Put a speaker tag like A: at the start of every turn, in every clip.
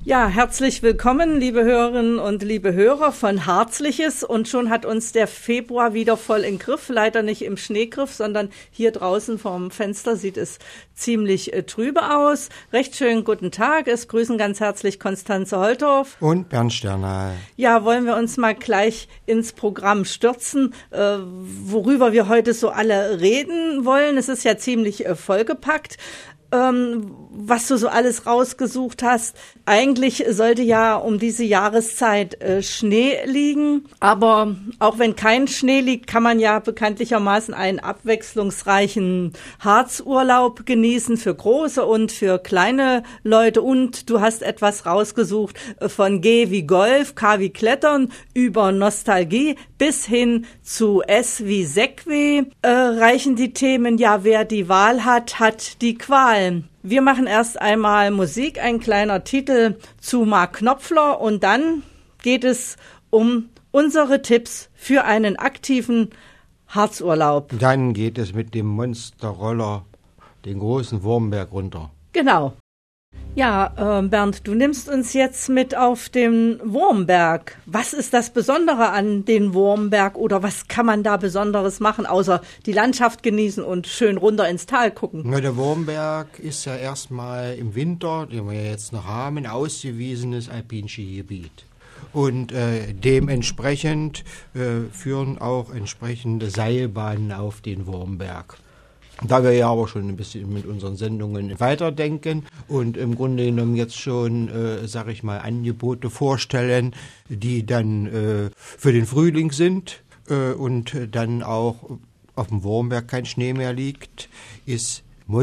A: Ja, herzlich willkommen, liebe Hörerinnen und liebe Hörer von Harzliches. Und schon hat uns der Februar wieder voll im Griff. Leider nicht im Schneegriff, sondern hier draußen vorm Fenster sieht es ziemlich trübe aus. Recht schönen guten Tag. Es grüßen ganz herzlich Konstanze Holtorf
B: und Bernd Sternal.
A: Ja, wollen wir uns mal gleich ins Programm stürzen, worüber wir heute so alle reden wollen. Es ist ja ziemlich vollgepackt. Was du so alles rausgesucht hast. Eigentlich sollte ja um diese Jahreszeit Schnee liegen, aber auch wenn kein Schnee liegt, kann man ja bekanntlichermaßen einen abwechslungsreichen Harzurlaub genießen für große und für kleine Leute. Und du hast etwas rausgesucht von G wie Golf, K wie Klettern, über Nostalgie bis hin zu S wie Segway reichen die Themen. Ja, wer die Wahl hat, hat die Qual. Wir machen erst einmal Musik, ein kleiner Titel zu Mark Knopfler und dann geht es um unsere Tipps für einen aktiven Harzurlaub.
B: Dann geht es mit dem Monsterroller den großen Wurmberg runter.
A: Genau. Ja, Bernd, du nimmst uns jetzt mit auf den Wurmberg. Was ist das Besondere an den Wurmberg oder was kann man da Besonderes machen, außer die Landschaft genießen und schön runter ins Tal gucken?
B: Na, der Wurmberg ist ja erstmal im Winter, den wir ja jetzt noch haben, ein ausgewiesenes Alpinskigebiet. Und dementsprechend führen auch entsprechende Seilbahnen auf den Wurmberg. Da wir ja aber schon ein bisschen mit unseren Sendungen weiterdenken und im Grunde genommen jetzt schon, sage ich mal, Angebote vorstellen, die dann für den Frühling sind und dann auch auf dem Wurmberg kein Schnee mehr liegt, ist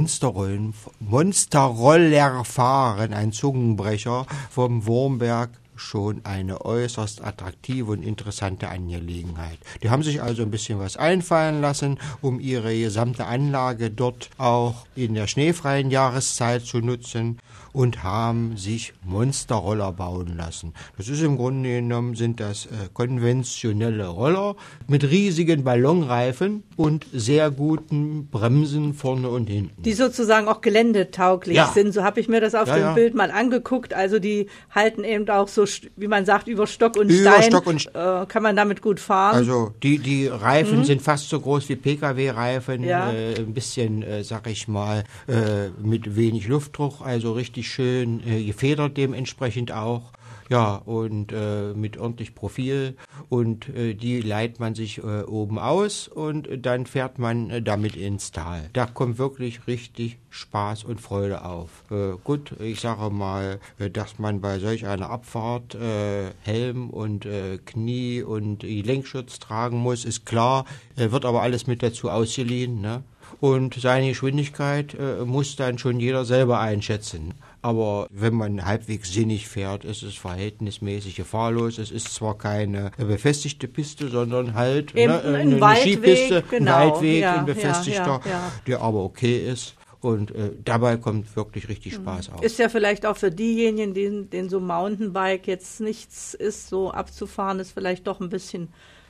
B: Monsterrollerfahren, ein Zungenbrecher vom Wurmberg, schon eine äußerst attraktive und interessante Angelegenheit. Die haben sich also ein bisschen was einfallen lassen, um ihre gesamte Anlage dort auch in der schneefreien Jahreszeit zu nutzen und haben sich Monsterroller bauen lassen. Das ist im Grunde genommen, sind das konventionelle Roller mit riesigen Ballonreifen und sehr guten Bremsen vorne und hinten.
A: Die sozusagen auch geländetauglich sind. So habe ich mir das auf dem Bild mal angeguckt. Also die halten eben auch so, wie man sagt, über Stock und Stein. Kann man damit gut fahren.
B: Also die Reifen sind fast so groß wie Pkw-Reifen. Ein bisschen, sag ich mal, mit wenig Luftdruck. Also richtig schön gefedert dementsprechend auch. Ja, und mit ordentlich Profil und die leiht man sich oben aus und dann fährt man damit ins Tal. Da kommt wirklich richtig Spaß und Freude auf. Gut, ich sage mal, dass man bei solch einer Abfahrt Helm und Knie und Gelenkschutz tragen muss, ist klar, wird aber alles mit dazu ausgeliehen, ne? Und seine Geschwindigkeit muss dann schon jeder selber einschätzen. Aber wenn man halbwegs sinnig fährt, ist es verhältnismäßig gefahrlos. Es ist zwar keine befestigte Piste, sondern halt eine Skipiste, ein Waldweg, ein befestigter, der aber okay ist. Und dabei kommt wirklich richtig Spaß auf.
A: Ist ja vielleicht auch für diejenigen, denen so Mountainbike jetzt nichts ist, so abzufahren, ist vielleicht doch ein bisschen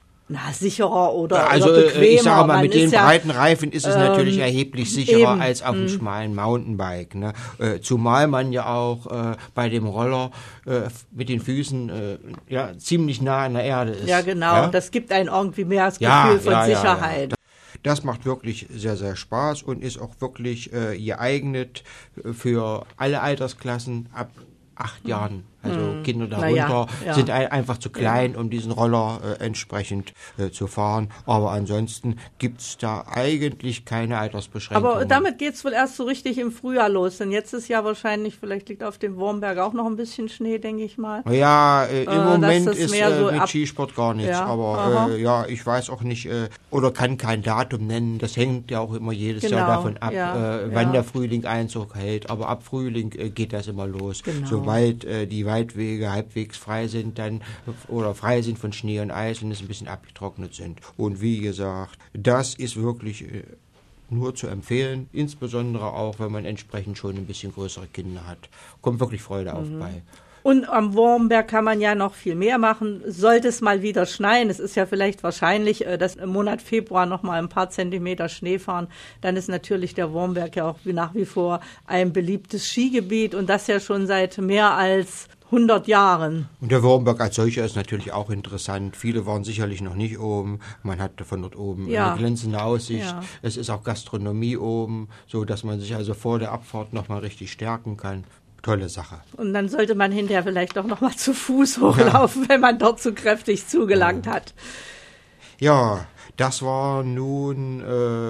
A: sicherer oder bequemer.
B: Ich sage mal, mit den breiten Reifen ist es natürlich erheblich sicherer als auf einem schmalen Mountainbike. Ne? Zumal man ja auch bei dem Roller mit den Füßen ziemlich nah an der Erde ist.
A: Ja, genau. Ja? Das gibt einem irgendwie mehr das Gefühl von Sicherheit.
B: Das macht wirklich sehr, sehr Spaß und ist auch wirklich geeignet für alle Altersklassen ab 8 Jahren. Also Kinder darunter sind einfach zu klein, um diesen Roller entsprechend zu fahren. Aber ansonsten gibt's da eigentlich keine Altersbeschränkungen.
A: Aber damit geht's wohl erst so richtig im Frühjahr los. Denn jetzt ist ja wahrscheinlich, vielleicht liegt auf dem Wurmberg auch noch ein bisschen Schnee, denke ich mal.
B: Ja, im Moment ist so mit Skisport gar nichts. Aber ich weiß auch nicht oder kann kein Datum nennen. Das hängt ja auch immer jedes Jahr davon ab, wann der Frühling Einzug hält. Aber ab Frühling geht das immer los. Genau. Sobald die Waldwege halbwegs frei sind dann oder frei sind von Schnee und Eis und es ein bisschen abgetrocknet sind. Und wie gesagt, das ist wirklich nur zu empfehlen, insbesondere auch, wenn man entsprechend schon ein bisschen größere Kinder hat. Kommt wirklich Freude auf bei.
A: Und am Wurmberg kann man ja noch viel mehr machen. Sollte es mal wieder schneien, es ist ja vielleicht wahrscheinlich, dass im Monat Februar noch mal ein paar Zentimeter Schnee fahren, dann ist natürlich der Wurmberg ja auch nach wie vor ein beliebtes Skigebiet und das ja schon seit mehr als 100 Jahren.
B: Und der Wurmberg als solcher ist natürlich auch interessant. Viele waren sicherlich noch nicht oben. Man hatte von dort oben eine glänzende Aussicht. Ja. Es ist auch Gastronomie oben, so dass man sich also vor der Abfahrt nochmal richtig stärken kann. Tolle Sache.
A: Und dann sollte man hinterher vielleicht auch noch mal zu Fuß hochlaufen, wenn man dort so kräftig zugelangt hat.
B: Ja, das war nun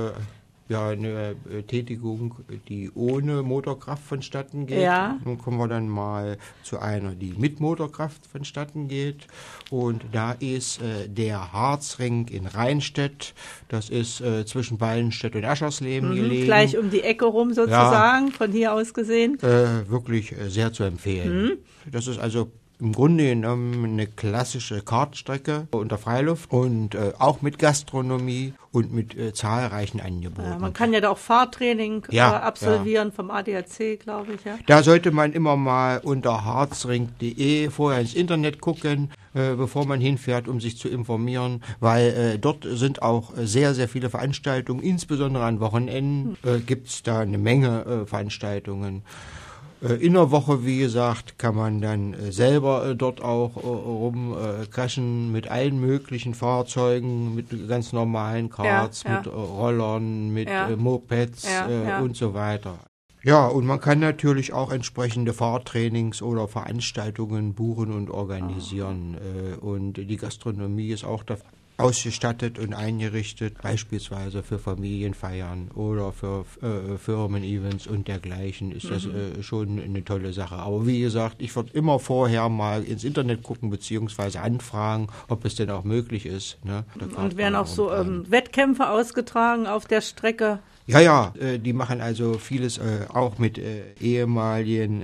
B: eine Tätigung, die ohne Motorkraft vonstatten geht. Ja. Nun kommen wir dann mal zu einer, die mit Motorkraft vonstatten geht. Und da ist der Harzring in Rheinstedt. Das ist zwischen Ballenstedt und Aschersleben gelegen.
A: Gleich um die Ecke rum sozusagen, von hier aus gesehen.
B: Wirklich sehr zu empfehlen. Das ist also im Grunde genommen eine klassische Kartstrecke unter Freiluft und auch mit Gastronomie und mit zahlreichen Angeboten.
A: Ja, man kann ja da auch Fahrtraining absolvieren vom ADAC, glaube ich. Ja.
B: Da sollte man immer mal unter harzring.de vorher ins Internet gucken, bevor man hinfährt, um sich zu informieren, weil dort sind auch sehr, sehr viele Veranstaltungen, insbesondere an Wochenenden gibt es da eine Menge Veranstaltungen. In der Woche, wie gesagt, kann man dann selber dort auch rumcrashen mit allen möglichen Fahrzeugen, mit ganz normalen Karts, mit Rollern, mit Mopeds und so weiter. Ja, und man kann natürlich auch entsprechende Fahrtrainings oder Veranstaltungen buchen und organisieren. Und die Gastronomie ist auch dafür ausgestattet und eingerichtet, beispielsweise für Familienfeiern oder für Firmen-Events und dergleichen, ist das schon eine tolle Sache. Aber wie gesagt, ich würde immer vorher mal ins Internet gucken beziehungsweise anfragen, ob es denn auch möglich ist. Ne?
A: Und werden auch so Wettkämpfe ausgetragen auf der Strecke?
B: Ja, die machen also vieles auch mit ehemaligen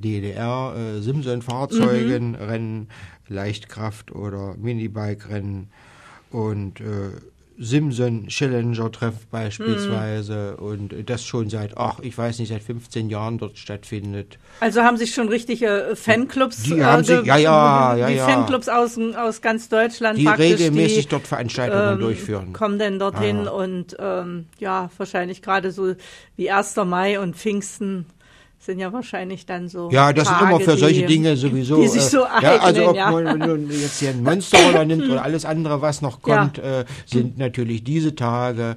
B: DDR-Simson-Fahrzeugen, Rennen, Leichtkraft- oder Minibike-Rennen. Und Simson Challenger-Treff beispielsweise und das schon seit 15 Jahren dort stattfindet.
A: Also haben sich schon richtige Fanclubs
B: die
A: Fanclubs aus ganz Deutschland
B: die regelmäßig dort Veranstaltungen durchführen.
A: Kommen denn dorthin und wahrscheinlich gerade so wie 1. Mai und Pfingsten sind ja wahrscheinlich dann so
B: Ja, das
A: Tage,
B: ist immer für solche Dinge sowieso.
A: Die sich so eignen,
B: also ob man jetzt hier einen Monsterroller nimmt oder alles andere, was noch kommt, sind natürlich diese Tage,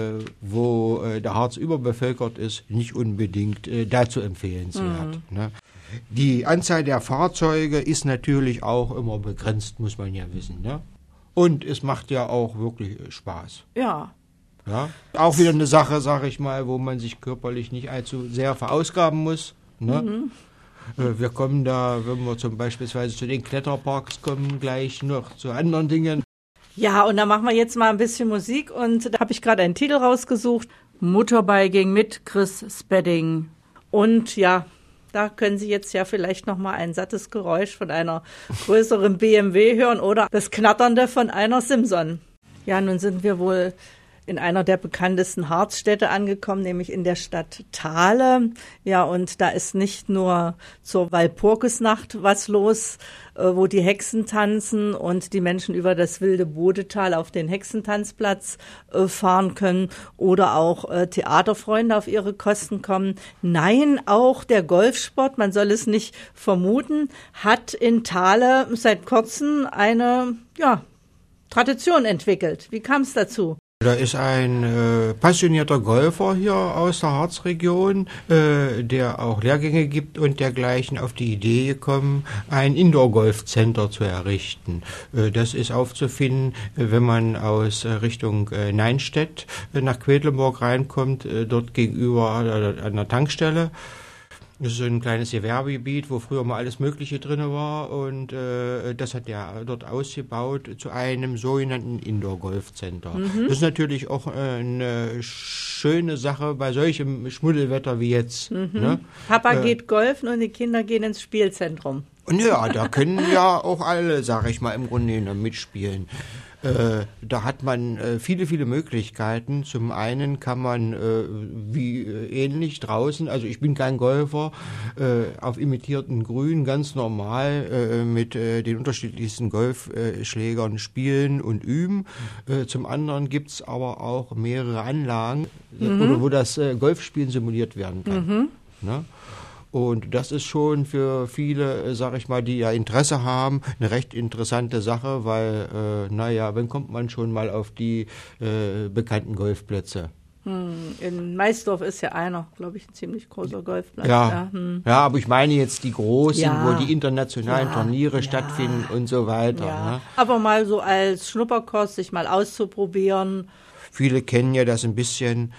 B: wo der Harz überbevölkert ist, nicht unbedingt dazu empfehlenswert. Ne? Die Anzahl der Fahrzeuge ist natürlich auch immer begrenzt, muss man ja wissen. Ne? Und es macht ja auch wirklich Spaß.
A: Ja.
B: Ja, auch wieder eine Sache, sage ich mal, wo man sich körperlich nicht allzu sehr verausgaben muss. Ne? Wir kommen da, wenn wir zum beispielsweise zu den Kletterparks kommen, gleich noch zu anderen Dingen.
A: Ja, und da machen wir jetzt mal ein bisschen Musik und da habe ich gerade einen Titel rausgesucht. Motorbiking mit Chris Spedding. Und ja, da können Sie jetzt ja vielleicht noch mal ein sattes Geräusch von einer größeren BMW hören oder das Knatternde von einer Simson. Ja, nun sind wir wohl in einer der bekanntesten Harzstädte angekommen, nämlich in der Stadt Thale. Ja, und da ist nicht nur zur Walpurgisnacht was los, wo die Hexen tanzen und die Menschen über das wilde Bodetal auf den Hexentanzplatz fahren können oder auch Theaterfreunde auf ihre Kosten kommen. Nein, auch der Golfsport, man soll es nicht vermuten, hat in Thale seit kurzem eine Tradition entwickelt. Wie kam es dazu?
B: Da ist ein passionierter Golfer hier aus der Harzregion, der auch Lehrgänge gibt und dergleichen auf die Idee gekommen, ein Indoor-Golf-Center zu errichten. Das ist aufzufinden, wenn man aus Richtung Neinstedt nach Quedlinburg reinkommt, dort gegenüber an der Tankstelle. Das ist so ein kleines Gewerbegebiet, wo früher mal alles Mögliche drin war und das hat er dort ausgebaut zu einem sogenannten Indoor-Golf-Center. Das ist natürlich auch eine schöne Sache bei solchem Schmuddelwetter wie jetzt. Ne?
A: Papa geht golfen und die Kinder gehen ins Spielzentrum.
B: Und ja, da können ja auch alle, sage ich mal, im Grunde genommen mitspielen. Da hat man viele, viele Möglichkeiten. Zum einen kann man ähnlich draußen, also ich bin kein Golfer, auf imitierten Grün ganz normal mit den unterschiedlichsten Golfschlägern spielen und üben. Zum anderen gibt's aber auch mehrere Anlagen, wo das Golfspielen simuliert werden kann. Ne? Und das ist schon für viele, sag ich mal, die ja Interesse haben, eine recht interessante Sache, weil, wann kommt man schon mal auf die bekannten Golfplätze?
A: In Maisdorf ist ja einer, glaube ich, ein ziemlich großer Golfplatz.
B: Ja, aber ich meine jetzt die großen, wo die internationalen Turniere stattfinden und so weiter.
A: Ja.
B: Ne?
A: Aber mal so als Schnupperkurs, sich mal auszuprobieren. Viele
B: kennen ja das ein bisschen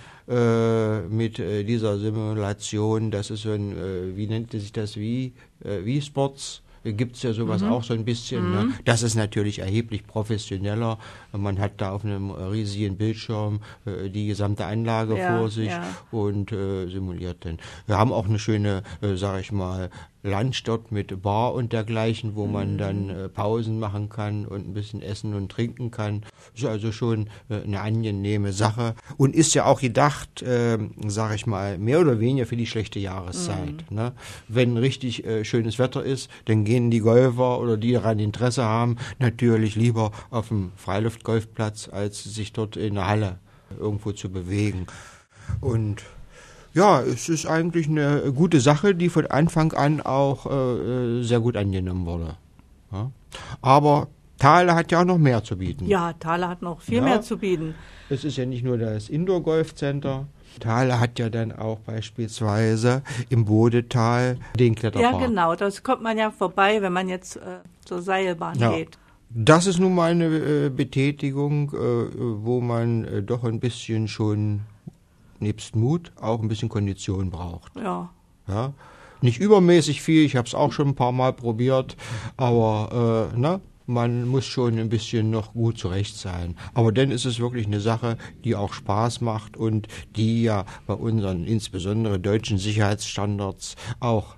B: mit dieser Simulation. Das ist so ein, wie nennt sich das, wie Sports? Gibt es ja sowas auch so ein bisschen. Ne? Das ist natürlich erheblich professioneller. Man hat da auf einem riesigen Bildschirm die gesamte Anlage vor sich und simuliert dann. Wir haben auch eine schöne, sag ich mal, Lunch dort mit Bar und dergleichen, wo man dann Pausen machen kann und ein bisschen essen und trinken kann. Ist also schon eine angenehme Sache und ist ja auch gedacht, sage ich mal, mehr oder weniger für die schlechte Jahreszeit. Ne? Wenn richtig schönes Wetter ist, dann gehen die Golfer oder die daran Interesse haben, natürlich lieber auf dem Freiluftgolfplatz, als sich dort in der Halle irgendwo zu bewegen. Und ja, es ist eigentlich eine gute Sache, die von Anfang an auch sehr gut angenommen wurde. Ja? Aber Thale hat ja auch noch mehr zu bieten.
A: Ja, Thale hat noch viel mehr zu bieten.
B: Es ist ja nicht nur das Indoor-Golf-Center. Thale hat ja dann auch beispielsweise im Bodetal den Kletterpark.
A: Ja, genau, das kommt man ja vorbei, wenn man jetzt zur Seilbahn geht.
B: Das ist nun mal eine Betätigung, wo man doch ein bisschen schon nebst Mut auch ein bisschen Kondition braucht. Ja. Nicht übermäßig viel, ich habe es auch schon ein paar Mal probiert, aber man muss schon ein bisschen noch gut zurecht sein. Aber dann ist es wirklich eine Sache, die auch Spaß macht und die ja bei unseren insbesondere deutschen Sicherheitsstandards auch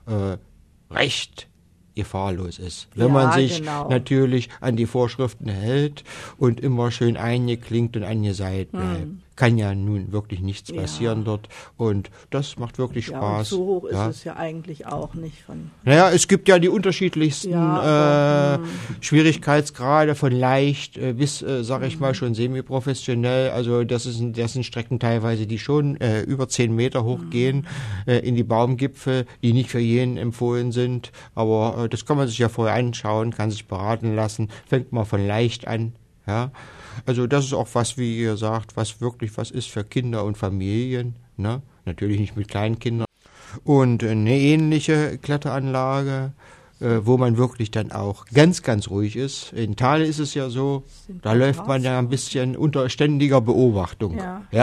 B: recht gefahrlos ist. Wenn man sich natürlich an die Vorschriften hält und immer schön eingeklinkt und angeseilt bleibt. Kann ja nun wirklich nichts passieren dort und das macht wirklich Spaß. Und
A: so hoch ist es ja eigentlich auch nicht.
B: Es gibt ja die unterschiedlichsten Schwierigkeitsgrade von leicht bis, sag ich mal, schon semi-professionell. Also das sind Strecken teilweise, die schon über 10 Meter hoch gehen in die Baumgipfel, die nicht für jeden empfohlen sind. Aber das kann man sich ja vorher anschauen, kann sich beraten lassen. Fängt mal von leicht an. Ja, also das ist auch was, wie ihr sagt, was ist für Kinder und Familien, ne? Natürlich nicht mit kleinen Kindern. Und eine ähnliche Kletteranlage, wo man wirklich dann auch ganz, ganz ruhig ist. In Thale ist es ja so, da läuft man ja ein bisschen unter ständiger Beobachtung,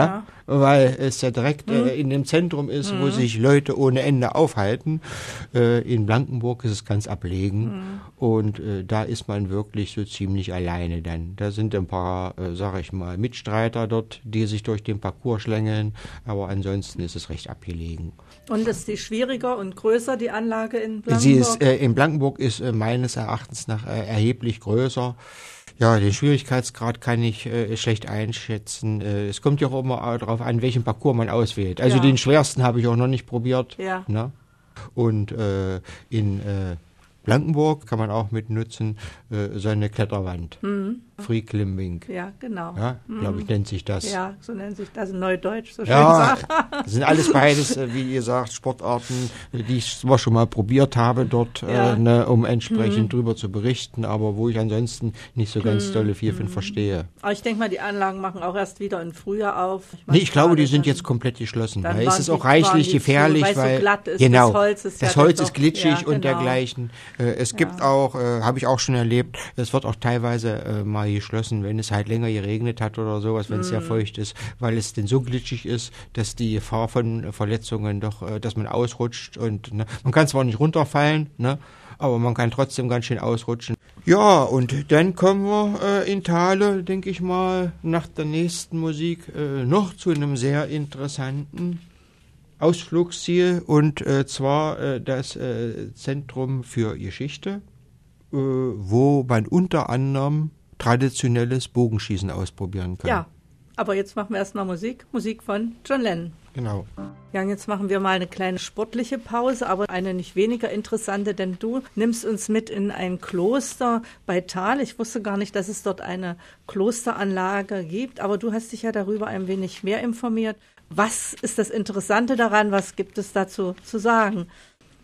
B: weil es ja direkt in dem Zentrum ist, wo sich Leute ohne Ende aufhalten. In Blankenburg ist es ganz ablegen und da ist man wirklich so ziemlich alleine dann. Da sind ein paar, sag ich mal, Mitstreiter dort, die sich durch den Parcours schlängeln, aber ansonsten ist es recht abgelegen.
A: Und ist die schwieriger und größer, die Anlage in Blankenburg?
B: Sie ist, in Blankenburg ist meines Erachtens nach erheblich größer. Ja, den Schwierigkeitsgrad kann ich schlecht einschätzen. Es kommt ja auch immer darauf an, welchen Parcours man auswählt. Also den schwersten habe ich auch noch nicht probiert. Ja. Ne? Und in Blankenburg kann man auch mit nutzen, so eine Kletterwand. Free Climbing.
A: Ja, genau.
B: Ja, glaube ich, nennt sich das.
A: Ja, so nennt sich das in Neudeutsch, so schön gesagt.
B: Das sind alles beides, wie ihr sagt, Sportarten, die ich zwar schon mal probiert habe dort, um entsprechend drüber zu berichten, aber wo ich ansonsten nicht so ganz dolle viel von verstehe.
A: Aber ich denke mal, die Anlagen machen auch erst wieder im Frühjahr auf.
B: Ich glaube, die sind jetzt komplett geschlossen. Da ist es auch reichlich gefährlich, weil
A: so glatt ist,
B: genau,
A: das Holz
B: ist glitschig und dergleichen. Es gibt auch, habe ich auch schon erlebt, es wird auch teilweise mal geschlossen, wenn es halt länger geregnet hat oder sowas, wenn es sehr feucht ist, weil es denn so glitschig ist, dass die Gefahr von Verletzungen doch, dass man ausrutscht und man kann zwar nicht runterfallen, aber man kann trotzdem ganz schön ausrutschen. Ja, und dann kommen wir in Thale, denke ich mal, nach der nächsten Musik noch zu einem sehr interessanten Ausflugsziel und zwar das Zentrum für Geschichte, wo man unter anderem traditionelles Bogenschießen ausprobieren kann.
A: Ja, aber jetzt machen wir erstmal Musik von John Lennon.
B: Genau.
A: Ja, und jetzt machen wir mal eine kleine sportliche Pause, aber eine nicht weniger interessante, denn du nimmst uns mit in ein Kloster bei Thale. Ich wusste gar nicht, dass es dort eine Klosteranlage gibt, aber du hast dich ja darüber ein wenig mehr informiert. Was ist das Interessante daran? Was gibt es dazu zu sagen?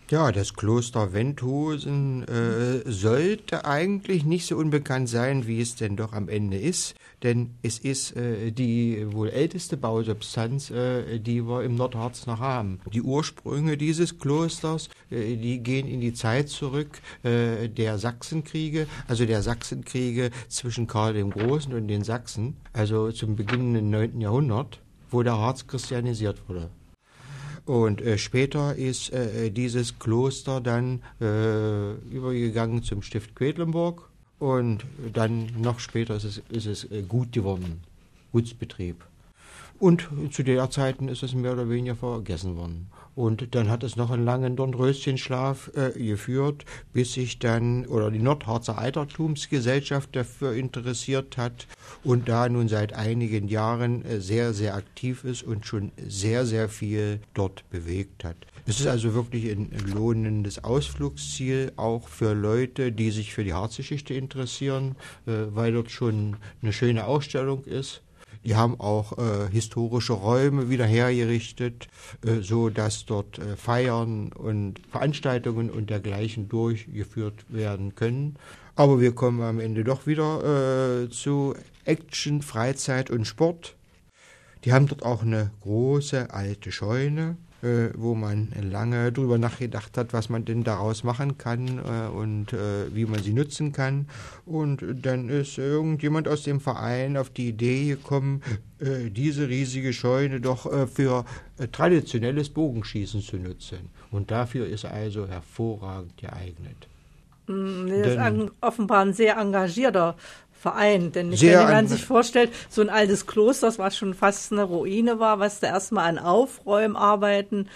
B: Ja, das Kloster Wendhosen sollte eigentlich nicht so unbekannt sein, wie es denn doch am Ende ist. Denn es ist die wohl älteste Bausubstanz, die wir im Nordharz noch haben. Die Ursprünge dieses Klosters, die gehen in die Zeit zurück der Sachsenkriege, also der Sachsenkriege zwischen Karl dem Großen und den Sachsen, also zum Beginn des 9. Jahrhundert, wo der Harz christianisiert wurde. Und später ist dieses Kloster dann übergegangen zum Stift Quedlinburg und dann noch später ist es Gut geworden, Gutsbetrieb. Und zu der Zeiten ist es mehr oder weniger vergessen worden. Und dann hat es noch einen langen Dornröschenschlaf geführt, bis sich dann die Nordharzer Altertumsgesellschaft dafür interessiert hat und da nun seit einigen Jahren sehr, sehr aktiv ist und schon sehr, sehr viel dort bewegt hat. Es ist also wirklich ein lohnendes Ausflugsziel, auch für Leute, die sich für die Harzgeschichte interessieren, weil dort schon eine schöne Ausstellung ist. Die haben auch historische Räume wieder hergerichtet, so dass dort Feiern und Veranstaltungen und dergleichen durchgeführt werden können. Aber wir kommen am Ende doch wieder zu Action, Freizeit und Sport. Die haben dort auch eine große alte Scheune, wo man lange drüber nachgedacht hat, was man denn daraus machen kann und wie man sie nutzen kann. Und dann ist irgendjemand aus dem Verein auf die Idee gekommen, diese riesige Scheune doch für traditionelles Bogenschießen zu nutzen. Und dafür ist also hervorragend geeignet.
A: Das ist offenbar ein sehr engagierter Verein, denn wenn man sich vorstellt, so ein altes Kloster, was schon fast eine Ruine war, was da erstmal an Aufräumarbeiten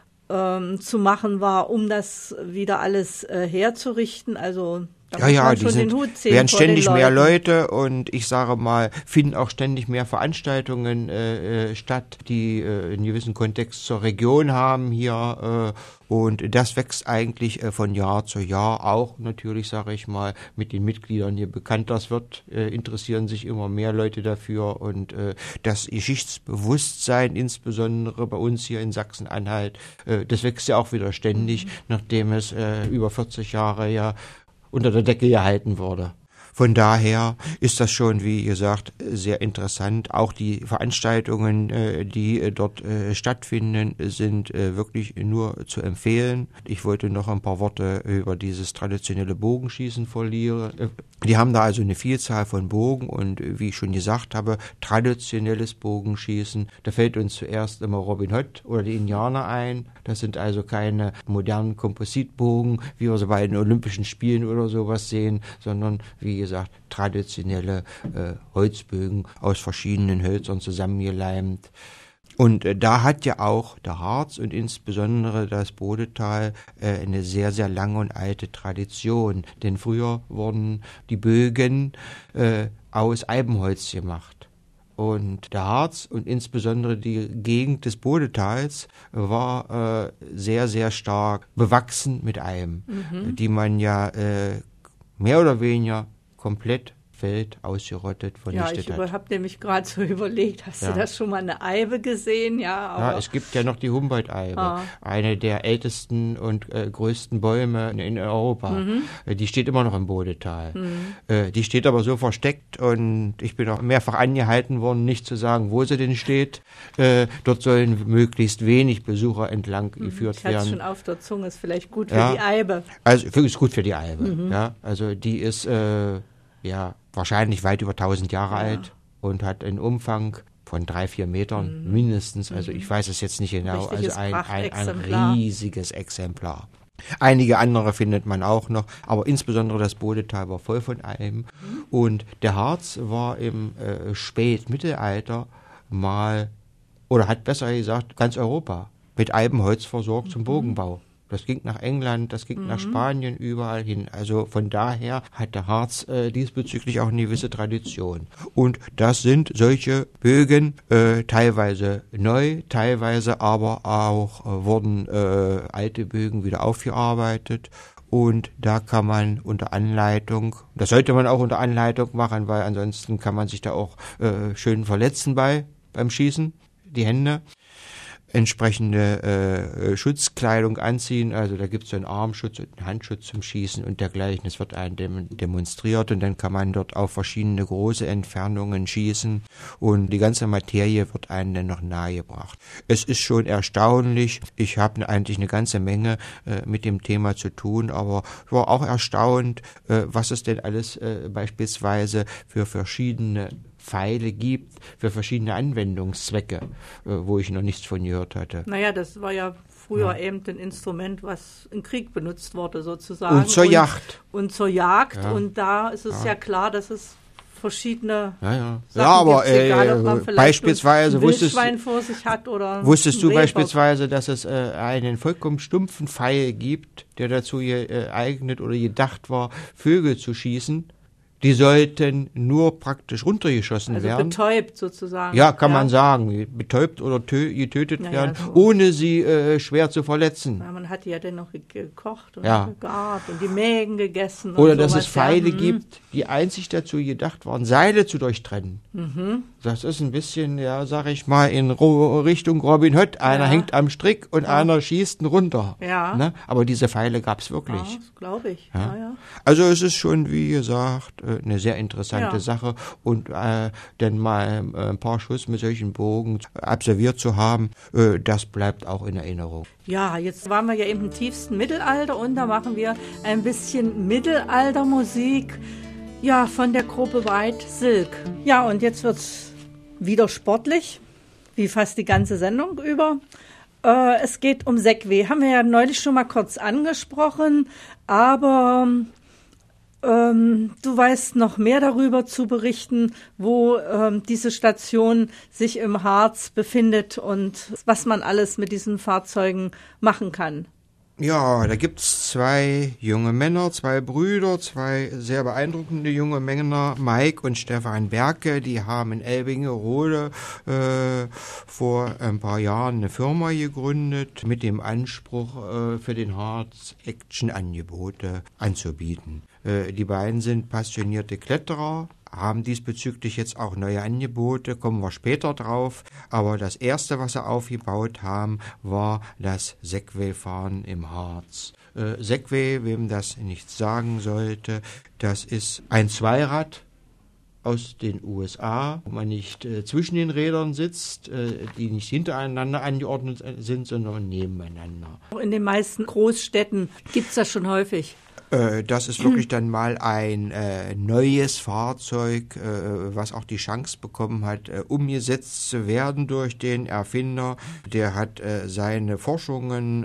A: zu machen war, um das wieder alles herzurichten, also da muss man schon den Hut ziehen.
B: Werden ständig mehr Leute und ich sage mal, finden auch ständig mehr Veranstaltungen statt, die einen gewissen Kontext zur Region haben hier und das wächst eigentlich von Jahr zu Jahr, auch natürlich, sage ich mal, mit den Mitgliedern. Je bekannter das wird, interessieren sich immer mehr Leute dafür und das Geschichtsbewusstsein, insbesondere bei uns hier in Sachsen-Anhalt, das wächst ja auch wieder ständig, nachdem es über 40 Jahre ja unter der Decke gehalten wurde. Von daher ist das schon, wie gesagt, sehr interessant. Auch die Veranstaltungen, die dort stattfinden, sind wirklich nur zu empfehlen. Ich wollte noch ein paar Worte über dieses traditionelle Bogenschießen verlieren. Die haben da also eine Vielzahl von Bogen und wie ich schon gesagt habe, traditionelles Bogenschießen. Da fällt uns zuerst immer Robin Hood oder die Indianer ein. Das sind also keine modernen Kompositbogen, wie wir sie bei den Olympischen Spielen oder sowas sehen, sondern wie gesagt, traditionelle Holzbögen aus verschiedenen Hölzern zusammengeleimt. Und da hat ja auch der Harz und insbesondere das Bodetal eine sehr, sehr lange und alte Tradition. Denn früher wurden die Bögen aus Eibenholz gemacht. Und der Harz und insbesondere die Gegend des Bodetals war sehr, sehr stark bewachsen mit Eiben, die man ja mehr oder weniger komplett ausgerottet, vernichtet hat.
A: Ja, ich habe nämlich gerade so überlegt, hast du das schon mal eine Eibe gesehen?
B: Ja, es gibt ja noch die Humboldt-Eibe, eine der ältesten und größten Bäume in Europa. Die steht immer noch im Bodetal. Die steht aber so versteckt und ich bin auch mehrfach angehalten worden, nicht zu sagen, wo sie denn steht. Dort sollen möglichst wenig Besucher entlang geführt werden. Ich hatte
A: schon auf der Zunge, ist vielleicht gut für die Eibe.
B: Also ist gut für die Eibe. Ja, also die ist wahrscheinlich weit über 1000 Jahre alt und hat einen Umfang von 3-4 Metern mindestens. Also ich weiß es jetzt nicht genau. Also ein riesiges Exemplar. Einige andere findet man auch noch, aber insbesondere das Bodetal war voll von Eiben. Und der Harz war im Spätmittelalter hat besser gesagt ganz Europa mit Eibenholz versorgt zum Bogenbau. Das ging nach England, das ging nach Spanien, überall hin. Also von daher hat der Harz diesbezüglich auch eine gewisse Tradition. Und das sind solche Bögen, teilweise neu, teilweise aber auch wurden alte Bögen wieder aufgearbeitet. Und da kann man unter Anleitung, das sollte man auch unter Anleitung machen, weil ansonsten kann man sich da auch schön verletzen beim Schießen, die Hände. entsprechende Schutzkleidung anziehen. Also da gibt es so einen Armschutz und einen Handschutz zum Schießen und dergleichen. Es wird einem demonstriert und dann kann man dort auf verschiedene große Entfernungen schießen und die ganze Materie wird einem dann noch nahegebracht. Es ist schon erstaunlich. Ich habe eigentlich eine ganze Menge mit dem Thema zu tun, aber ich war auch erstaunt, was es denn alles beispielsweise für verschiedene Pfeile gibt für verschiedene Anwendungszwecke, wo ich noch nichts von gehört hatte.
A: Naja, das war ja früher eben ein Instrument, was im Krieg benutzt wurde sozusagen.
B: Und zur Jagd.
A: Und zur Jagd. Ja. Und da ist es ja klar, dass es verschiedene
B: Sachen
A: aber gibt, egal, ob man
B: beispielsweise
A: ein Wildschwein vor sich hat oder
B: wusstest du beispielsweise, dass es einen vollkommen stumpfen Pfeil gibt, der dazu geeignet oder gedacht war, Vögel zu schießen? Die sollten nur praktisch runtergeschossen werden.
A: Betäubt sozusagen.
B: Ja, kann man sagen. Betäubt oder getötet werden, so. Ohne sie schwer zu verletzen.
A: Ja, man hat die ja dann noch gekocht und gegart und die Mägen gegessen.
B: Oder dass es Pfeile gibt, die einzig dazu gedacht waren, Seile zu durchtrennen. Mhm. Das ist ein bisschen, sag ich mal, in Richtung Robin Hood. Einer hängt am Strick und einer schießt ihn runter. Ja. Ne? Aber diese Pfeile gab es wirklich.
A: Ja, das glaube ich.
B: Ja? Ja. Also es ist schon, wie gesagt, eine sehr interessante Sache und denn mal ein paar Schuss mit solchen Bogen absolviert zu haben, das bleibt auch in Erinnerung.
A: Ja, jetzt waren wir ja im tiefsten Mittelalter und da machen wir ein bisschen Mittelaltermusik, von der Gruppe White Silk. Ja, und jetzt wird's wieder sportlich, wie fast die ganze Sendung über. Es geht um Segway, haben wir ja neulich schon mal kurz angesprochen, aber du weißt noch mehr darüber zu berichten, wo diese Station sich im Harz befindet und was man alles mit diesen Fahrzeugen machen kann.
B: Ja, da gibt's zwei junge Männer, zwei Brüder, zwei sehr beeindruckende junge Männer, Mike und Stefan Berke, die haben in Elbingerode vor ein paar Jahren eine Firma gegründet, mit dem Anspruch, für den Harz Action-Angebote anzubieten. Die beiden sind passionierte Kletterer, haben diesbezüglich jetzt auch neue Angebote, kommen wir später drauf. Aber das erste, was sie aufgebaut haben, war das Segway-Fahren im Harz. Segway, wem das nichts sagen sollte, das ist ein Zweirad aus den USA, wo man nicht zwischen den Rädern sitzt, die nicht hintereinander angeordnet sind, sondern nebeneinander.
A: In den meisten Großstädten gibt's das schon häufig.
B: Das ist wirklich dann mal ein neues Fahrzeug, was auch die Chance bekommen hat, umgesetzt zu werden durch den Erfinder. Der hat seine Forschungen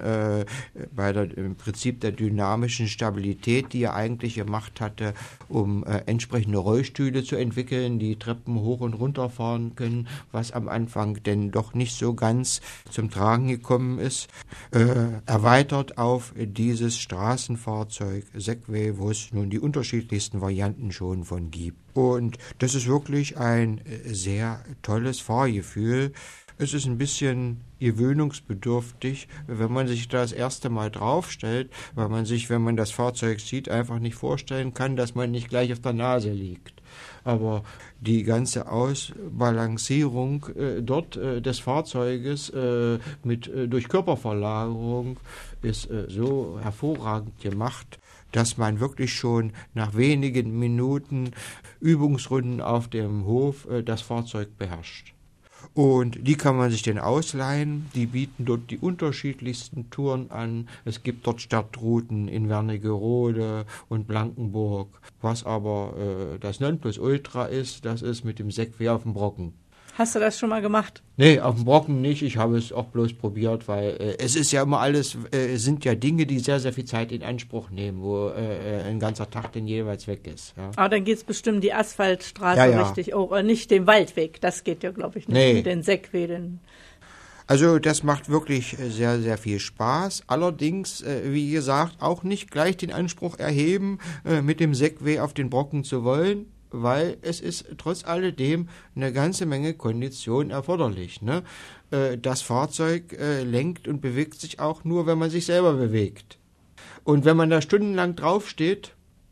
B: im Prinzip der dynamischen Stabilität, die er eigentlich gemacht hatte, um entsprechende Rollstühle zu entwickeln, die Treppen hoch und runter fahren können, was am Anfang denn doch nicht so ganz zum Tragen gekommen ist, erweitert auf dieses Straßenfahrzeug Segway, wo es nun die unterschiedlichsten Varianten schon von gibt. Und das ist wirklich ein sehr tolles Fahrgefühl. Es ist ein bisschen gewöhnungsbedürftig, wenn man sich das erste Mal draufstellt, weil man sich, wenn man das Fahrzeug sieht, einfach nicht vorstellen kann, dass man nicht gleich auf der Nase liegt. Aber die ganze Ausbalancierung dort des Fahrzeuges durch Körperverlagerung ist so hervorragend gemacht, dass man wirklich schon nach wenigen Minuten Übungsrunden auf dem Hof das Fahrzeug beherrscht. Und die kann man sich dann ausleihen. Die bieten dort die unterschiedlichsten Touren an. Es gibt dort Startrouten in Wernigerode und Blankenburg. Was aber das Nonplusultra ist, das ist mit dem Segway auf dem Brocken.
A: Hast du das schon mal gemacht?
B: Nee, auf dem Brocken nicht. Ich habe es auch bloß probiert, weil es ist ja immer alles, sind ja Dinge, die sehr, sehr viel Zeit in Anspruch nehmen, wo ein ganzer Tag dann jeweils weg ist. Ja.
A: Aber dann geht es bestimmt die Asphaltstraße richtig, nicht den Waldweg. Das geht ja, glaube ich, nicht.
B: Nee.
A: Mit den Segway.
B: Also das macht wirklich sehr, sehr viel Spaß. Allerdings, wie gesagt, auch nicht gleich den Anspruch erheben, mit dem Segway auf den Brocken zu wollen, weil es ist trotz alledem eine ganze Menge Kondition erforderlich. Ne? Das Fahrzeug lenkt und bewegt sich auch nur, wenn man sich selber bewegt. Und wenn man da stundenlang draufsteht,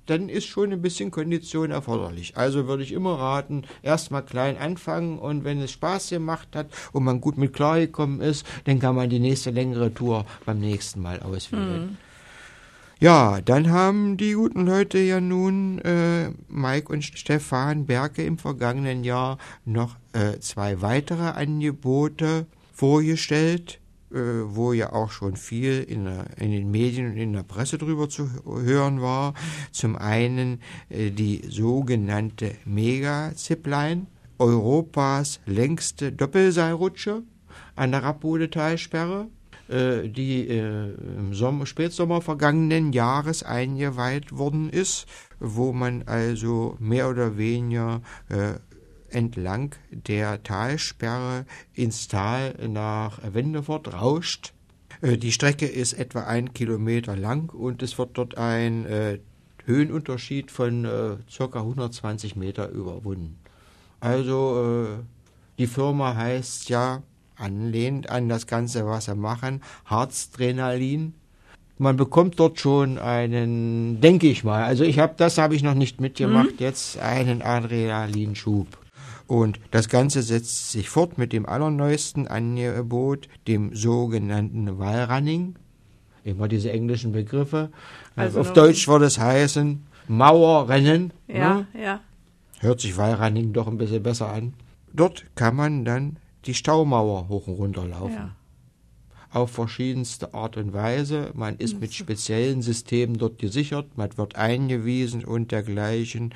B: dann ist schon ein bisschen Kondition erforderlich. Also würde ich immer raten, erstmal klein anfangen und wenn es Spaß gemacht hat und man gut mit klargekommen ist, dann kann man die nächste längere Tour beim nächsten Mal auswählen. Ja, dann haben die guten Leute ja nun, Mike und Stefan Berke, im vergangenen Jahr noch 2 weitere Angebote vorgestellt, wo ja auch schon viel in den Medien und in der Presse drüber zu hören war. Zum einen die sogenannte Mega-Zipline, Europas längste Doppelseilrutsche an der Rappode-Talsperre, die im Spätsommer vergangenen Jahres eingeweiht worden ist, wo man also mehr oder weniger entlang der Talsperre ins Tal nach Wendefort rauscht. Die Strecke ist etwa 1 Kilometer lang und es wird dort ein Höhenunterschied von ca. 120 Meter überwunden. Also die Firma heißt ja, anlehnt an das Ganze, was sie machen, Harzdrenalin. Man bekommt dort schon einen, denke ich mal, also das habe ich noch nicht mitgemacht, jetzt einen Adrenalinschub. Und das Ganze setzt sich fort mit dem allerneuesten Angebot, dem sogenannten Wallrunning. Immer diese englischen Begriffe. Also auf Deutsch würde es heißen Mauerrennen.
A: Ja,
B: ne?
A: ja.
B: Hört sich Wallrunning doch ein bisschen besser an. Dort kann man dann die Staumauer hoch und runter laufen.
A: Ja.
B: Auf verschiedenste Art und Weise. Man ist mit speziellen Systemen dort gesichert, man wird eingewiesen und dergleichen.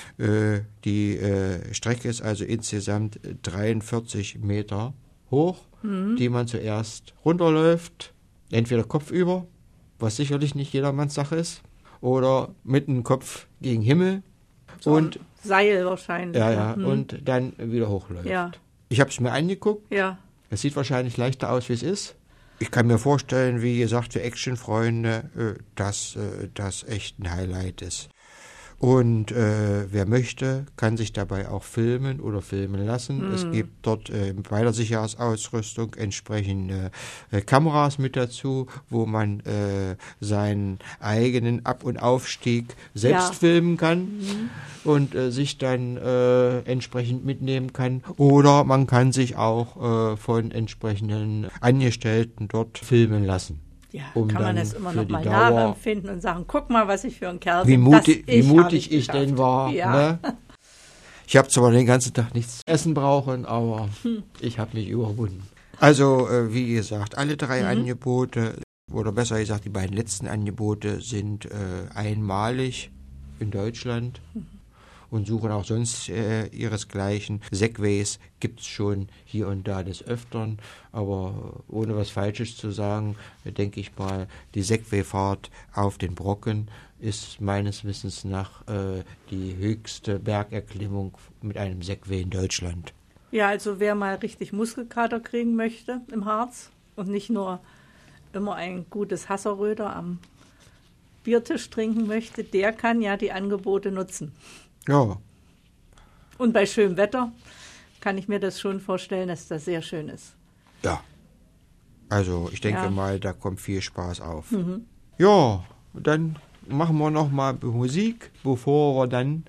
B: Die Strecke ist also insgesamt 43 Meter hoch, die man zuerst runterläuft, entweder kopfüber, was sicherlich nicht jedermanns Sache ist, oder mit dem Kopf gegen Himmel.
A: So
B: und
A: Seil wahrscheinlich.
B: Ja, und dann wieder hochläuft.
A: Ja.
B: Ich habe es mir angeguckt.
A: Ja.
B: Es sieht wahrscheinlich leichter aus, wie es ist. Ich kann mir vorstellen, wie gesagt, für Actionfreunde, dass das echt ein Highlight ist. Und wer möchte, kann sich dabei auch filmen oder filmen lassen. Es gibt dort bei der Sicherheitsausrüstung entsprechende Kameras mit dazu, wo man seinen eigenen Ab- und Aufstieg selbst filmen kann und sich dann entsprechend mitnehmen kann. Oder man kann sich auch von entsprechenden Angestellten dort filmen lassen.
A: Ja, kann man das immer noch mal
B: Dauer
A: nachempfinden und sagen, guck mal, was ich für ein Kerl
B: wie
A: bin.
B: mutig ich denn war.
A: Ja.
B: Ne? Ich habe zwar den ganzen Tag nichts zu essen brauchen, aber ich habe mich überwunden. Also, wie gesagt, alle 3 Angebote, oder besser gesagt, die beiden letzten Angebote sind einmalig in Deutschland und suchen auch sonst ihresgleichen. Segways gibt es schon hier und da des Öfteren, aber ohne was Falsches zu sagen, denke ich mal, die Segway-Fahrt auf den Brocken ist meines Wissens nach die höchste Bergerklimmung mit einem Segway in Deutschland.
A: Ja, also wer mal richtig Muskelkater kriegen möchte im Harz und nicht nur immer ein gutes Hasseröder am Biertisch trinken möchte, der kann ja die Angebote nutzen.
B: Ja.
A: Und bei schönem Wetter kann ich mir das schon vorstellen, dass das sehr schön ist.
B: Ja. Also ich denke mal, da kommt viel Spaß auf. Ja, dann machen wir noch mal Musik, bevor wir dann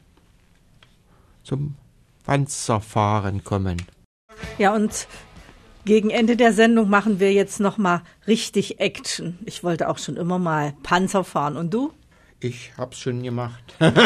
B: zum Panzerfahren kommen.
A: Ja, und gegen Ende der Sendung machen wir jetzt noch mal richtig Action. Ich wollte auch schon immer mal Panzer fahren. Und du?
B: Ich hab's schon gemacht.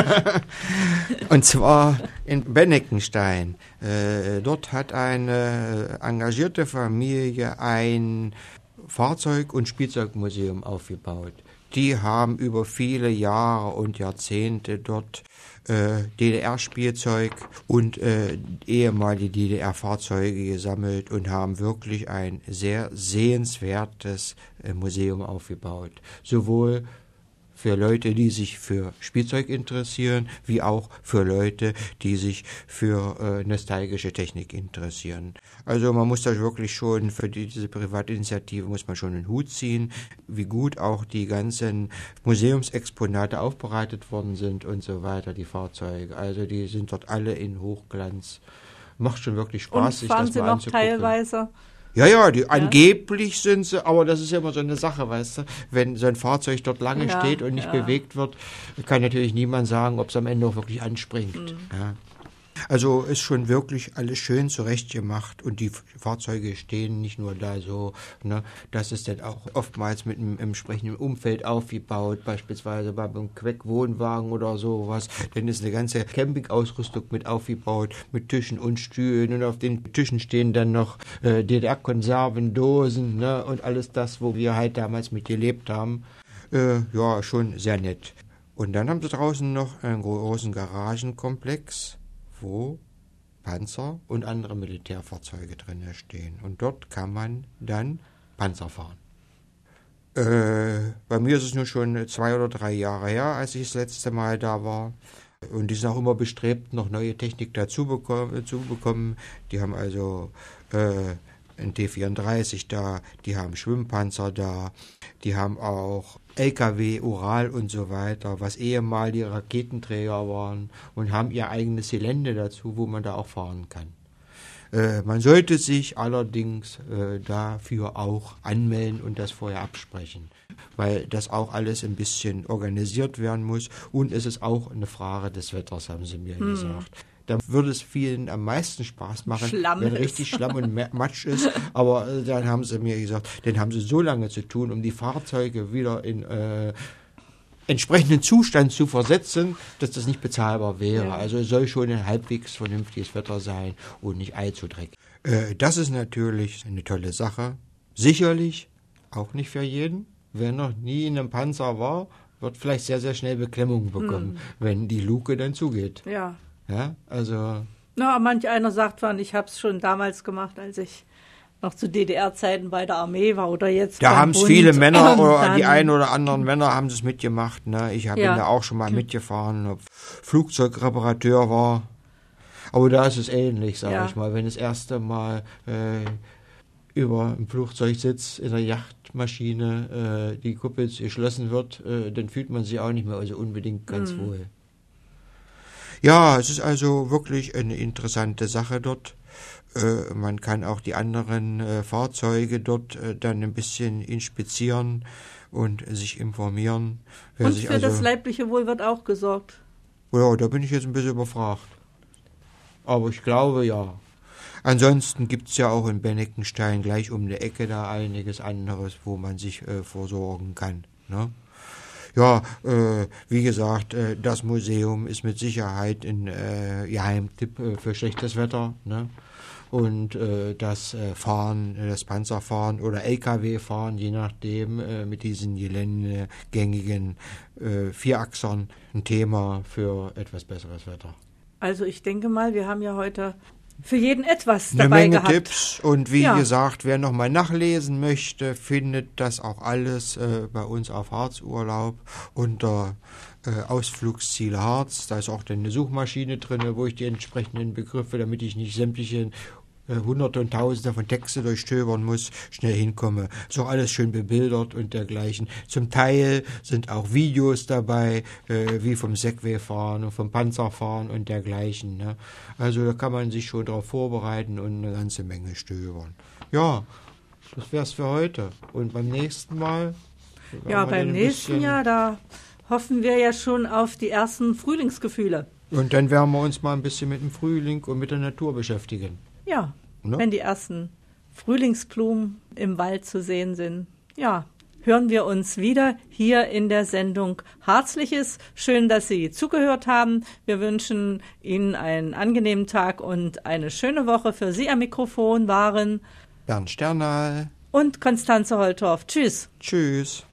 B: Und zwar in Benneckenstein. Dort hat eine engagierte Familie ein Fahrzeug- und Spielzeugmuseum aufgebaut. Die haben über viele Jahre und Jahrzehnte dort DDR-Spielzeug und ehemalige DDR-Fahrzeuge gesammelt und haben wirklich ein sehr sehenswertes Museum aufgebaut. Sowohl für Leute, die sich für Spielzeug interessieren, wie auch für Leute, die sich für nostalgische Technik interessieren. Also man muss da wirklich schon, für diese Privatinitiative muss man schon den Hut ziehen, wie gut auch die ganzen Museumsexponate aufbereitet worden sind und so weiter, die Fahrzeuge. Also die sind dort alle in Hochglanz. Macht schon wirklich Spaß,
A: und
B: sich
A: fahren
B: das
A: Sie
B: mal
A: noch
B: anzugucken.
A: teilweise
B: Ja, angeblich sind sie, aber das ist ja immer so eine Sache, weißt du, wenn so ein Fahrzeug dort lange steht und nicht bewegt wird, kann natürlich niemand sagen, ob es am Ende auch wirklich anspringt. Ja. Also ist schon wirklich alles schön zurechtgemacht und die Fahrzeuge stehen nicht nur da so, ne, das ist dann auch oftmals mit einem entsprechenden Umfeld aufgebaut, beispielsweise beim Queck-Wohnwagen oder sowas, dann ist eine ganze Campingausrüstung mit aufgebaut, mit Tischen und Stühlen und auf den Tischen stehen dann noch DDR-Konservendosen, ne, und alles das, wo wir halt damals mit gelebt haben. Ja, schon sehr nett. Und dann haben sie draußen noch einen großen Garagenkomplex, wo Panzer und andere Militärfahrzeuge drin stehen. Und dort kann man dann Panzer fahren. Bei mir ist es nun schon 2 oder 3 Jahre her, als ich das letzte Mal da war. Und die sind auch immer bestrebt, noch neue Technik dazu zu bekommen. Die haben also ein T-34 da, die haben Schwimmpanzer da, die haben auch LKW, Ural und so weiter, was ehemalige Raketenträger waren und haben ihr eigenes Gelände dazu, wo man da auch fahren kann. Man sollte sich allerdings dafür auch anmelden und das vorher absprechen, weil das auch alles ein bisschen organisiert werden muss und es ist auch eine Frage des Wetters, haben sie mir gesagt. Da würde es vielen am meisten Spaß machen, wenn richtig Schlamm und Matsch ist. Aber dann haben sie mir gesagt, dann haben sie so lange zu tun, um die Fahrzeuge wieder in entsprechenden Zustand zu versetzen, dass das nicht bezahlbar wäre. Ja. Also es soll schon ein halbwegs vernünftiges Wetter sein und nicht allzu dreckig. Das ist natürlich eine tolle Sache. Sicherlich auch nicht für jeden. Wer noch nie in einem Panzer war, wird vielleicht sehr, sehr schnell Beklemmung bekommen, wenn die Luke dann zugeht.
A: Ja.
B: Ja, also.
A: Na, manch einer sagt zwar, ich habe es schon damals gemacht, als ich noch zu DDR-Zeiten bei der Armee war oder jetzt.
B: Da haben es viele Männer oder die einen oder anderen Männer haben es mitgemacht. Ne? Ich bin da auch schon mal mitgefahren, ob Flugzeugreparateur war. Aber da ist es ähnlich, sage ich mal. Wenn das erste Mal über ein Flugzeug sitzt, in der Yachtmaschine, die Kuppel geschlossen wird, dann fühlt man sich auch nicht mehr also unbedingt ganz wohl. Ja, es ist also wirklich eine interessante Sache dort. Man kann auch die anderen Fahrzeuge dort dann ein bisschen inspizieren und sich informieren.
A: Und für das leibliche Wohl wird auch gesorgt.
B: Ja, da bin ich jetzt ein bisschen überfragt. Aber ich glaube, ja. Ansonsten gibt es ja auch in Benneckenstein gleich um die Ecke da einiges anderes, wo man sich versorgen kann, ne? Ja, wie gesagt, das Museum ist mit Sicherheit ein Geheimtipp für schlechtes Wetter, ne? Und das Panzerfahren oder LKW-Fahren, je nachdem, mit diesen geländegängigen Vierachsern ein Thema für etwas besseres Wetter.
A: Also ich denke mal, wir haben ja heute für jeden etwas dabei gehabt.
B: Eine Menge Tipps und wie gesagt, wer nochmal nachlesen möchte, findet das auch alles bei uns auf Harzurlaub unter Ausflugsziele Harz. Da ist auch eine Suchmaschine drin, wo ich die entsprechenden Begriffe, damit ich nicht sämtliche Hunderte und Tausende von Texte durchstöbern muss, schnell hinkomme. Ist auch alles schön bebildert und dergleichen. Zum Teil sind auch Videos dabei, wie vom Segway-Fahren und vom Panzerfahren und dergleichen. Ne? Also da kann man sich schon darauf vorbereiten und eine ganze Menge stöbern. Ja, das wär's für heute. Und beim nächsten Mal?
A: Ja, beim nächsten Jahr, da hoffen wir ja schon auf die ersten Frühlingsgefühle.
B: Und dann werden wir uns mal ein bisschen mit dem Frühling und mit der Natur beschäftigen.
A: Ja, wenn die ersten Frühlingsblumen im Wald zu sehen sind. Ja, hören wir uns wieder hier in der Sendung Harzliches. Schön, dass Sie zugehört haben. Wir wünschen Ihnen einen angenehmen Tag und eine schöne Woche. Für Sie am Mikrofon waren
B: Bernd Sternal
A: und Konstanze Holtorf. Tschüss.
B: Tschüss.